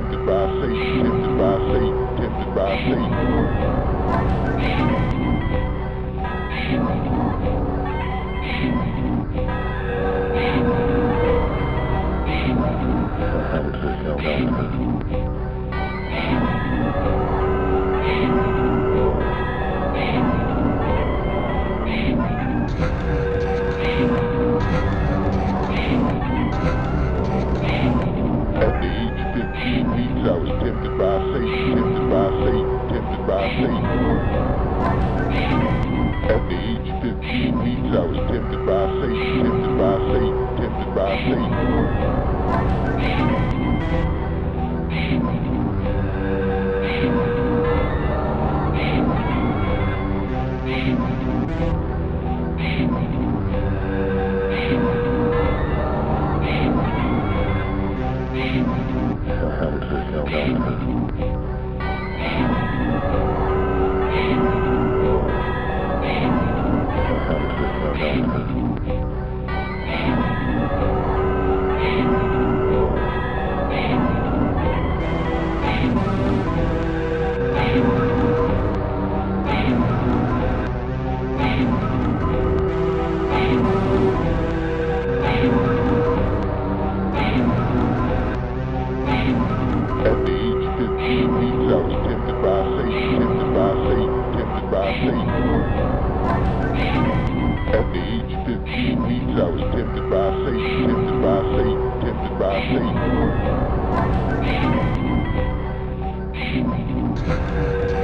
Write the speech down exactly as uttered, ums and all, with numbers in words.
tempted by Satan, tempted by Satan, tempted by Satan. At the age of fifteen weeks, I was tempted by Satan, tempted by Satan, tempted by Satan. At the age of fifteen weeks, I was tempted by Satan, tempted by Satan, tempted by Satan. At the age of fifteen weeks, I was tempted by Satan, tempted by Satan, tempted by Satan. At the age of fifteen weeks, I was tempted by Satan, tempted by Satan, tempted by Satan.